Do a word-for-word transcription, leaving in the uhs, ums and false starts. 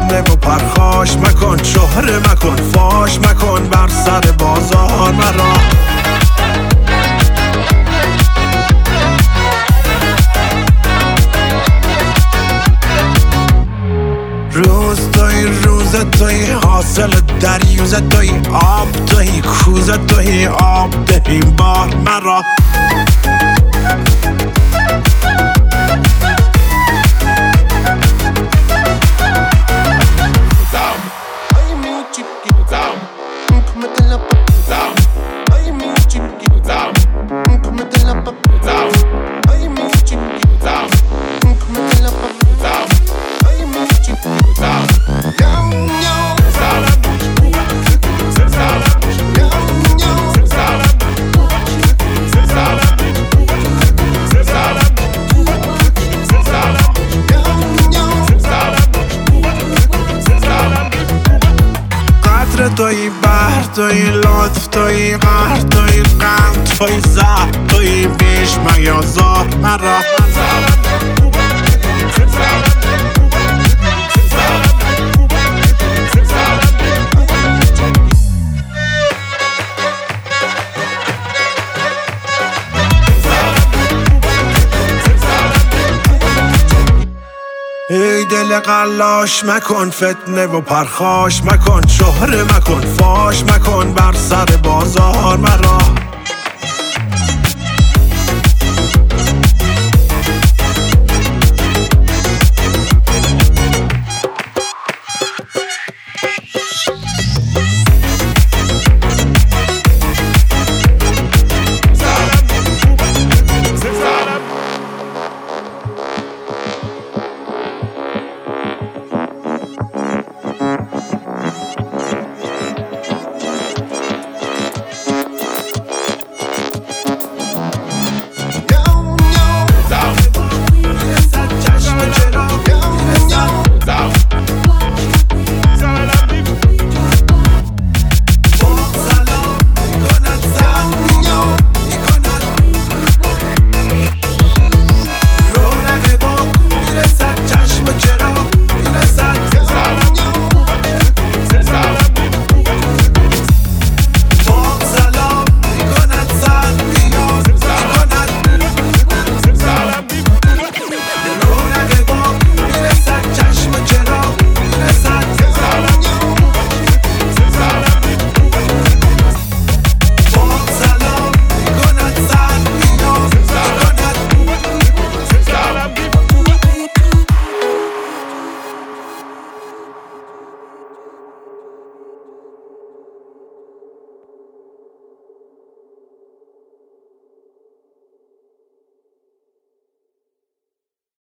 فتنه و پرخاش مکن، شهره مکن، فاش مکن بر سر بازار مرا. روز توی روز توی حاصل دریوز توی آب توی کوز توی آب دهیم بار مرا. توی بحر توی لطف توی قهر توی قند توی زهر توی بیش میازار مرا. ای دل قلاش مکن فتنه و پرخاش مکن، شهره مکن، فاش مکن بر سر بازار مرا.